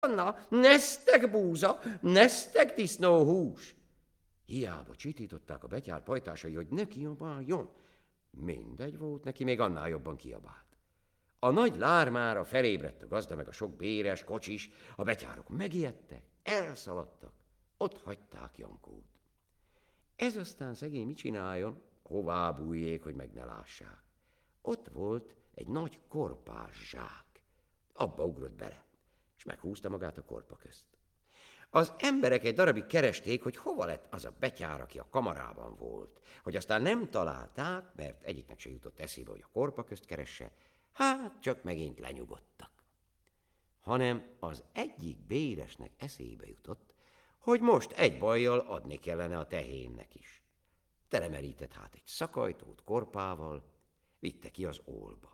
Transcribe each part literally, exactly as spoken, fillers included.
Na, nesztek búza, nesztek disznóhús. Hiába csitították a betyár pajtásai, hogy ne kiabáljon. Mindegy volt neki, még annál jobban kiabált. A nagy lármára felébredt a gazda meg a sok béres, kocsis, a betyárok megijedtek, elszaladtak, ott hagyták Jankót. Ez aztán szegény mit csináljon? Hová bújjék, hogy meg ne lássák. Ott volt egy nagy korpás zsák. Abba ugrott bele, és meghúzta magát a korpa közt. Az emberek egy darabig keresték, hogy hova lett az a betyár, aki a kamarában volt, hogy aztán nem találták, mert egyiknek se jutott eszébe, hogy a korpa közt keresse, hát csak megint lenyugodtak. Hanem az egyik béresnek eszébe jutott, hogy most egy bajjal adni kellene a tehénnek is. Telemerített hát egy szakajtót korpával, vitte ki az ólba.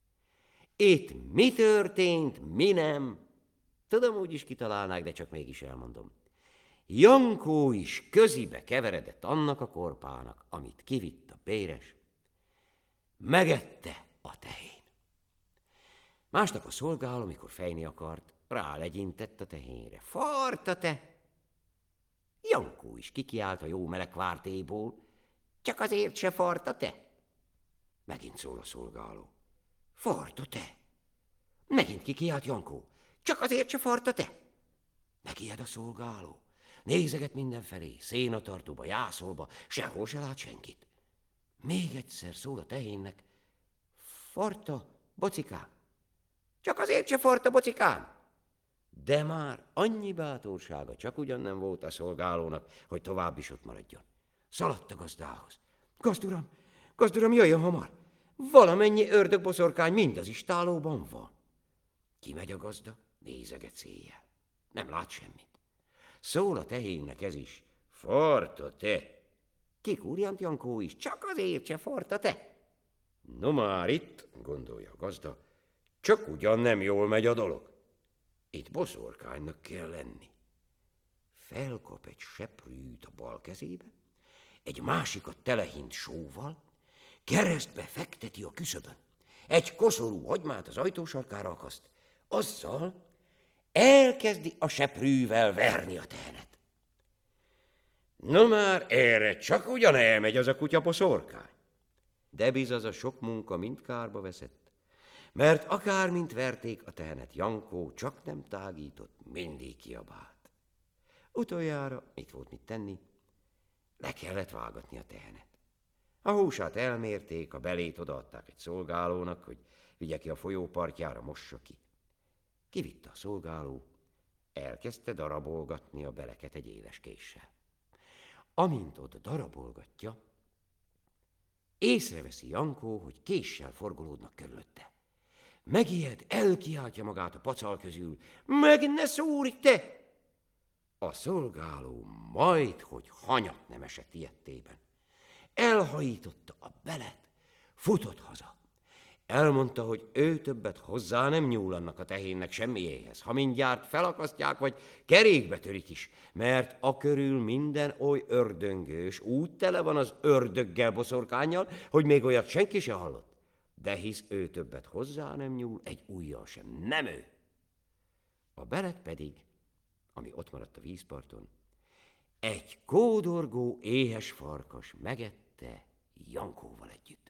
Itt mi történt, mi nem? Tudom, úgy is kitalálnák, de csak mégis elmondom. Jankó is közibe keveredett annak a korpának, amit kivitt a béres. Megette a tehén. Másnap a szolgáló, amikor fejni akart, rálegyintett a tehénre. Farta te! Jankó is kikiált a jó meleg kvártéból. Csak azért se farta te? Megint szól a szolgáló. Farta te! Megint kikiált Jankó. Csak azért se farta te? Megijed a szolgáló. Nézeget mindenfelé, szénatartóba, jászolba, sehol se lát senkit. Még egyszer szól a tehénnek. Farta, bocikám. Csak azért se farta, bocikám. De már annyi bátorsága csak ugyan nem volt a szolgálónak, hogy tovább is ott maradjon. Szaladt a gazdához. Gazduram, gazduram, jöjjön hamar. Valamennyi ördögboszorkány mind az istálóban van. Kimegy a gazda, nézeget széjjel. Nem lát semmit. Szól a tehénnek ez is. Farta te! Kikúrjant Jankó is, csak azért se farta te. No már itt, gondolja a gazda, csak ugyan nem jól megy a dolog. Itt boszorkánynak kell lenni. Felkap egy seprűt a bal kezébe, egy másikat telehint sóval, keresztbe fekteti a küszöbön, egy koszorú hagymát az ajtósarkára akaszt, azzal elkezdi a seprűvel verni a tehenet. No már erre csak ugyan elmegy az a kutya boszorkány. De biz az a sok munka mind kárba veszett, mert akármint verték a tehenet, Jankó csak nem tágított, mindig kiabált. Utoljára mit volt mit tenni? Le kellett vágatni a tehenet. A húsát elmérték, a belét odaadták egy szolgálónak, hogy vigye ki a folyópartjára, mossa ki. Kivitte a szolgáló, elkezdte darabolgatni a beleket egy éles késsel. Amint oda darabolgatja, észreveszi Jankó, hogy késsel forgolódnak körülötte. Megijed, elkiáltja magát a pacal közül. Meg ne szúrj te! A szolgáló majd, hogy hanyat nem esett ilyettében. Elhajította a belet, futott haza. Elmondta, hogy ő többet hozzá nem nyúl annak a tehénnek semmiéhez, ha mindjárt felakasztják, vagy kerékbe törik is, mert a körül minden oly ördöngős, úgy tele van az ördöggel, boszorkánnyal, hogy még olyat senki se hallott. De hisz ő többet hozzá nem nyúl, egy ujjal sem, nem ő. A belet pedig, ami ott maradt a vízparton, egy kódorgó éhes farkas megette Jankóval együtt.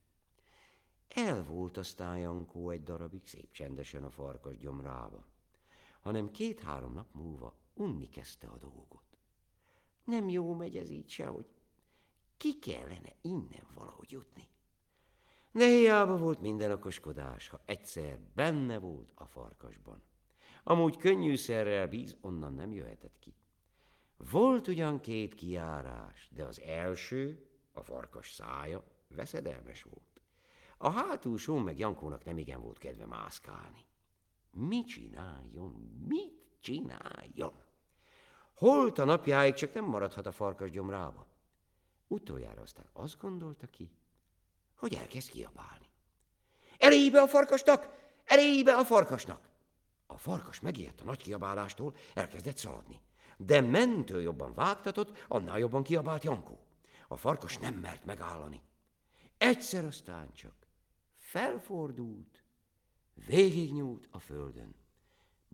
El volt aztán Jankó egy darabig szép csendesen a farkas gyomrába, hanem két-három nap múlva unni kezdte a dolgot. Nem jó megy ez így se, hogy ki kellene innen valahogy jutni. De hiába volt minden okoskodás, ha egyszer benne volt a farkasban. Amúgy könnyűszerrel bíz onnan nem jöhetett ki. Volt ugyan két kijárás, de az első, a farkas szája, veszedelmes volt. A hátulsón meg Jankónak nem igen volt kedve mászkálni. Mit csináljon, mit csináljon? Holt a napjáig csak nem maradhat a farkas gyomrába. Utoljára aztán azt gondolta ki, hogy elkezd kiabálni. Elébe a farkasnak! Elébe a farkasnak! A farkas megijedt a nagy kiabálástól, elkezdett szaladni. De mentől jobban vágtatott, annál jobban kiabált Jankó. A farkas nem mert megállani. Egyszer aztán csak felfordult, végignyúlt a földön.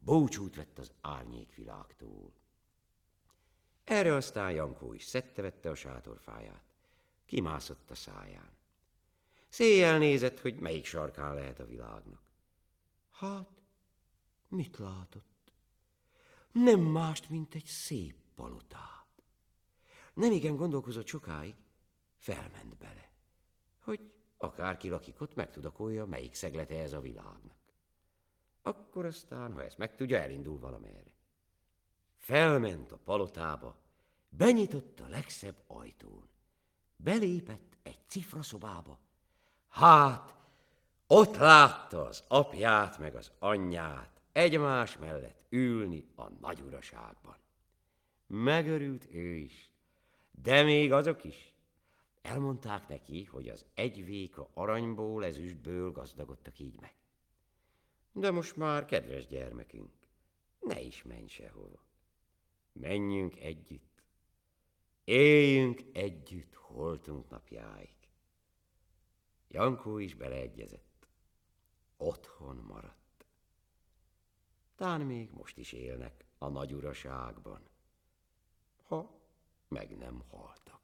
búcsút vett az árnyékvilágtól. Erre aztán Jankó is szedte-vette a sátorfáját, kimászott a száján. Széjjel nézett, hogy melyik sarkán lehet a világnak. Hát, mit látott? Nem mást, mint egy szép palotát. Nemigen gondolkozott sokáig, felment bele, hogy akárki lakik ott, megtudakolja, melyik szeglete ez a világnak. Akkor aztán, ha ezt megtudja, elindul valamerre. Felment a palotába, benyitott a legszebb ajtón. Belépett egy cifraszobába. Hát, ott látta az apját meg az anyját egymás mellett ülni a nagy uraságban. Megörült ő is, de még azok is. Elmondták neki, hogy az egy véka aranyból, ezüstből gazdagodtak így meg. De most már, kedves gyermekünk, ne is menj sehova. Menjünk együtt, éljünk együtt holtunk napjáig. Jankó is beleegyezett. Otthon maradt. Tán még most is élnek a nagy uraságban, ha meg nem haltak.